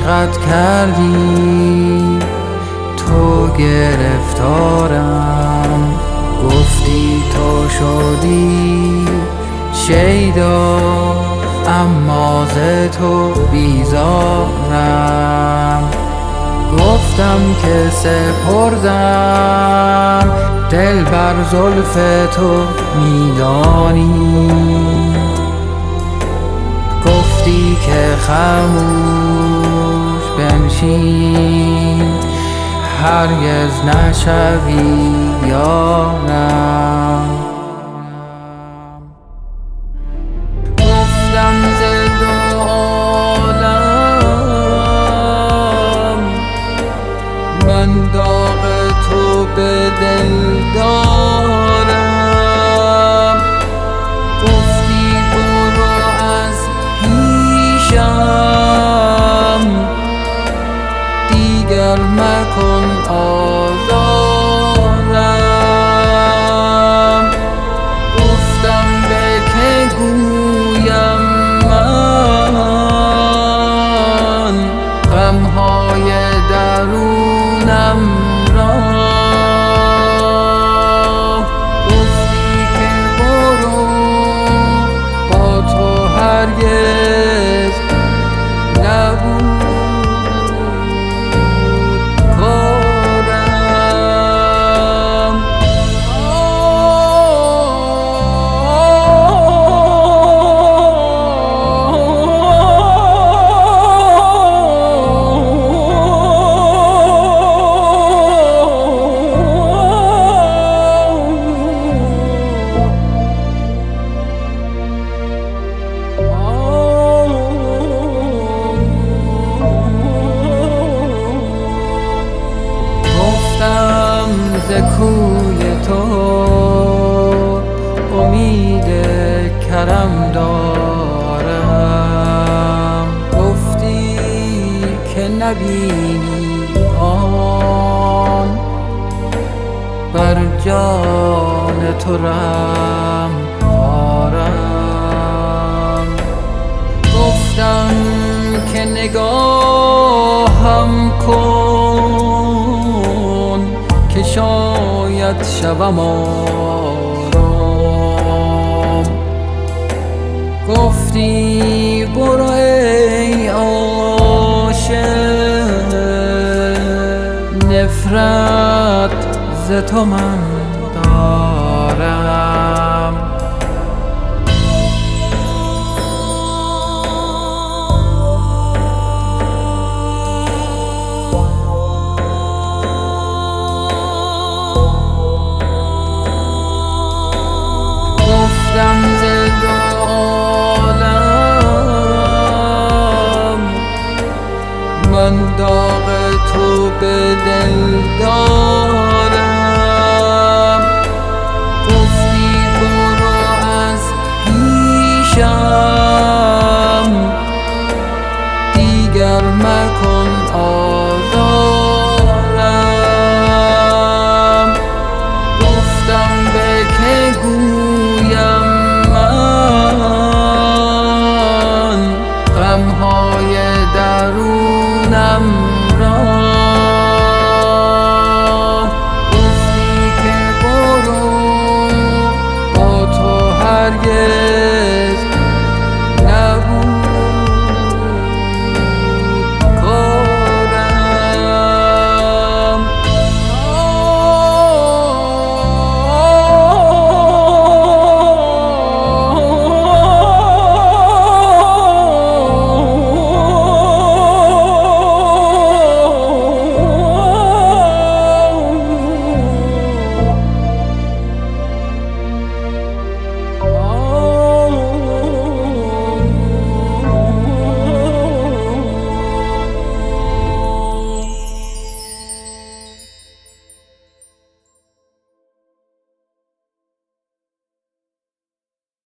عشقت کردی تو گرفتارم، گفتی تو شدی شیدا اما ز تو بیزارم. گفتم که سپردم دل بر زلف تو میدانی، گفتی که خاموش بنشین هرگز نشوی یارم. گفتم ز دو عالم من داغ تو به دل دارم، گفتی برو از پیشم دیگر مکن آزارم. گفتم به که گویم من غمهای درونم را، گفتی که برو با تو هرگز نبود ز کوی تو امید کرم دارم، گفتی که نبینی آن بر جان تو رحم آرم. گفتم که نگاهم کن که شاید شوم آرام، گفتی برو ای عاشق نفرت ز تو من دارم. گفتم ز دو عالم من داغ تو به دل دارم،